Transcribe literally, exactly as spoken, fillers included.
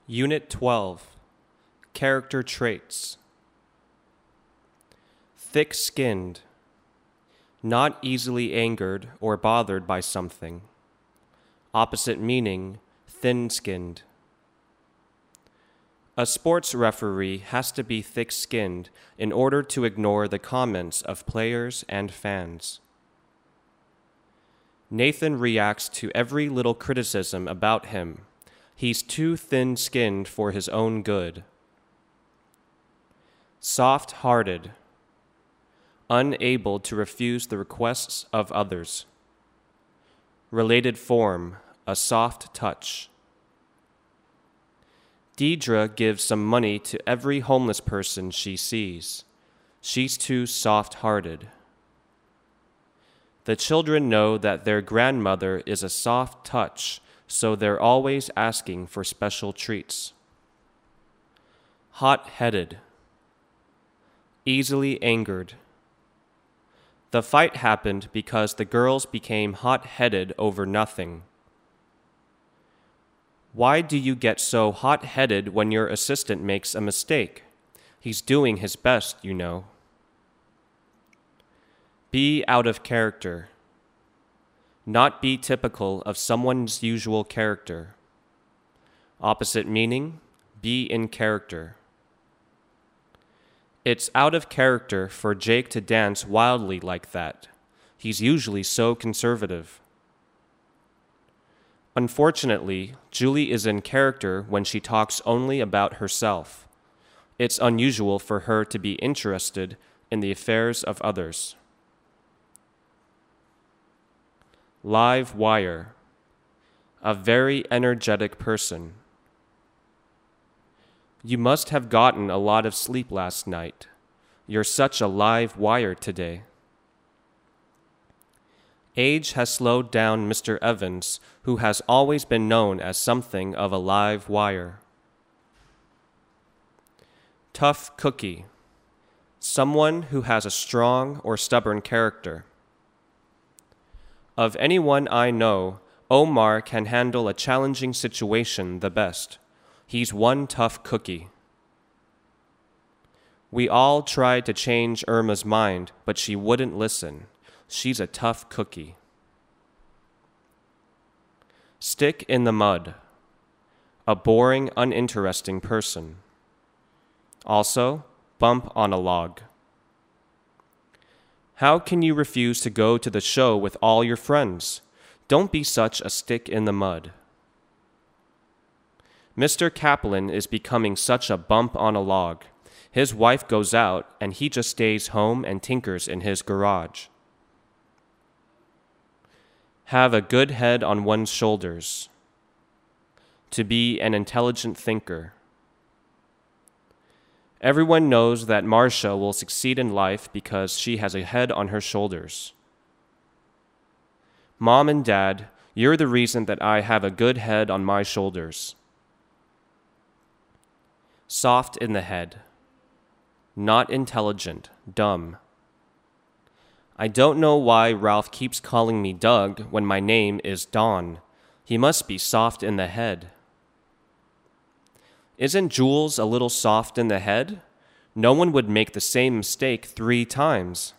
Unit twelve, Character Traits. Thick-skinned, not easily angered or bothered by something. Opposite meaning, thin-skinned. A sports referee has to be thick-skinned in order to ignore the comments of players and fans. Nathan reacts to every little criticism about him. He's too thin-skinned for his own good. Soft-hearted, unable to refuse the requests of others. Related form, a soft touch. Deidre gives some money to every homeless person she sees. She's too soft-hearted. The children know that their grandmother is a soft touch, so they're always asking for special treats. Hot-headed, easily angered. The fight happened because the girls became hot-headed over nothing. Why do you get so hot-headed when your assistant makes a mistake? He's doing his best, you know. Be out of character. Not be typical of someone's usual character. Opposite meaning, be in character. It's out of character for Jake to dance wildly like that. He's usually so conservative. Unfortunately, Julie is in character when she talks only about herself. It's unusual for her to be interested in the affairs of others. Live wire, a very energetic person. You must have gotten a lot of sleep last night. You're such a live wire today. Age has slowed down Mister Evans, who has always been known as something of a live wire. Tough cookie, someone who has a strong or stubborn character. Of anyone I know, Omar can handle a challenging situation the best. He's one tough cookie. We all tried to change Irma's mind, but she wouldn't listen. She's a tough cookie. Stick in the mud, a boring, uninteresting person. Also, bump on a log. How can you refuse to go to the show with all your friends? Don't be such a stick in the mud. Mister Kaplan is becoming such a bump on a log. His wife goes out, and he just stays home and tinkers in his garage. Have a good head on one's shoulders. To be an intelligent thinker. Everyone knows that Marcia will succeed in life because she has a head on her shoulders. Mom and Dad, you're the reason that I have a good head on my shoulders. Soft in the head. Not intelligent, dumb. I don't know why Ralph keeps calling me Doug when my name is Don. He must be soft in the head. Isn't Jules a little soft in the head? No one would make the same mistake three times.